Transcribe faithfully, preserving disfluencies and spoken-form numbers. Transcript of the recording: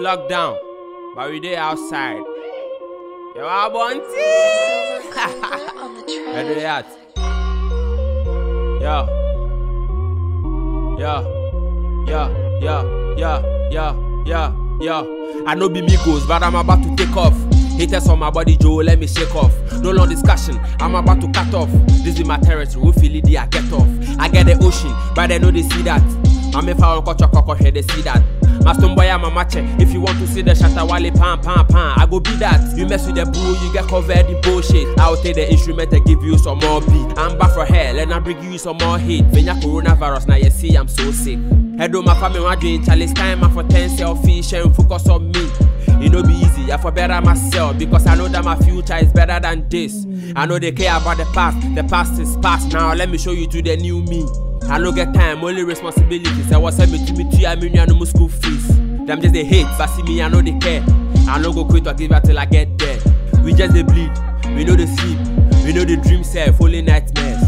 lockdown, but we dey outside. Yo, I want Where do they at? Yo. Yo. Yo. Yo. Yo. Yo. Yo. Yo. I know be Migos, but I'm about to take off. Haters on my body, Joe, let me shake off. No long discussion, I'm about to cut off. This is my territory, we feel it, I get off. I get the ocean, but they know they see that. I'm if I want to cock here, they see that. Master boy, I'm a match. If you want to see the shatter wally pan pan pan, I go be that. You mess with the bull, you get covered the bullshit. I'll take the instrument and give you some more beat. I'm back for hell, and I bring you some more hate. When ya coronavirus, now you see I'm so sick. Head on my family, I'm doing challenge time. I for ten selfish and focus on me. It no be easy, I for better myself because I know that my future is better than this. I know they care about the past, the past is past. Now let me show you to the new me. I no get time, only responsibilities. I was send me to me to a million no school fees. Them just they hate, but see me, I know they care. I no go quit or give out till I get there. We just they bleed, we know they sleep, we know the dream self, only nightmares.